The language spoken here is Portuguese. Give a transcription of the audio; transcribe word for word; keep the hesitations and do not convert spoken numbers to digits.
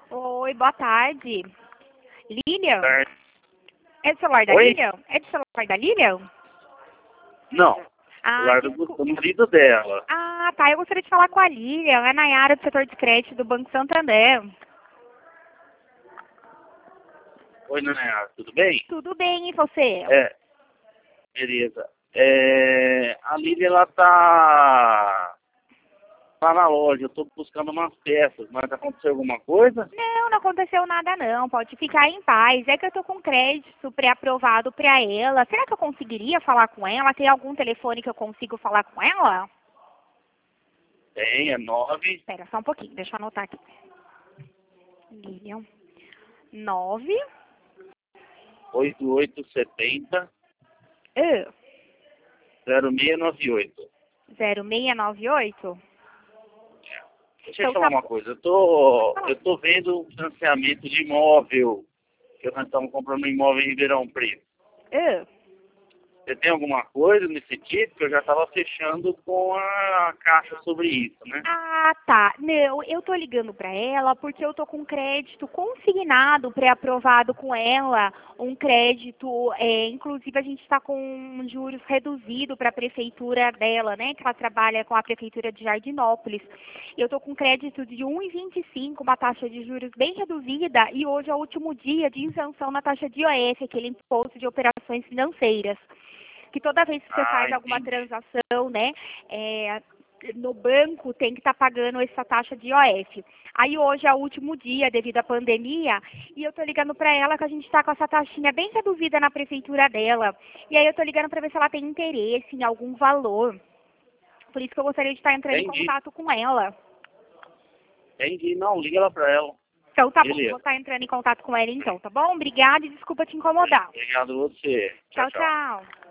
Oi, boa tarde. Lilian? Certo. É do celular da Oi? Lilian? É do celular da Lilian? Não. Ah, Celular do, desculpa. do marido dela. Ah, tá. Eu gostaria de falar com a Lilian. É a Nayara do setor de crédito do Banco Santander. Oi, Nayara, tudo bem? Tudo bem, e você? É, beleza. É, a Lília, ela tá, tá na loja. Eu tô buscando umas peças, mas aconteceu alguma coisa? Não, não aconteceu nada não. Pode ficar em paz. É que eu tô com crédito pré-aprovado pra ela. Será que eu conseguiria falar com ela? Tem algum telefone que eu consigo falar com ela? Tem, é nove, Espera só um pouquinho, deixa eu anotar aqui. Lilian. Nove. oito oito sete zero, Uh, zero seis nove oito. zero seis nove oito? Deixa eu Então te falar tá uma bom. coisa. Eu tô, eu tô vendo um financiamento de imóvel, que nós estamos comprando um imóvel em Ribeirão Preto. Uh, Você tem alguma coisa nesse tipo? Que eu já estava fechando com a caixa sobre isso, né? Ah, tá. Não, eu tô ligando pra ela porque eu tô com crédito consignado, pré-aprovado com ela, um crédito, é, inclusive a gente está com um juros reduzido para a prefeitura dela, né, que ela trabalha com a prefeitura de Jardinópolis. Eu tô com crédito de um vírgula vinte e cinco, uma taxa de juros bem reduzida, e hoje é o último dia de isenção na taxa de I O F, aquele imposto de operações financeiras. Que toda vez que você Ah, faz alguma entendi. transação, né, é, no banco tem que estar pagando essa taxa de I O F. Aí hoje é o último dia devido à pandemia e eu tô ligando para ela que a gente está com essa taxinha bem reduzida na prefeitura dela. E aí eu tô ligando para ver se ela tem interesse em algum valor. Por isso que eu gostaria de estar entrando em Entendi. contato com ela. Entendi. Não, liga lá pra ela. Então tá bom, vou Beleza. estar entrando em contato com ela então, tá bom? Obrigada e desculpa te incomodar. Obrigado a você. Tchau, Tchau, tchau. tchau.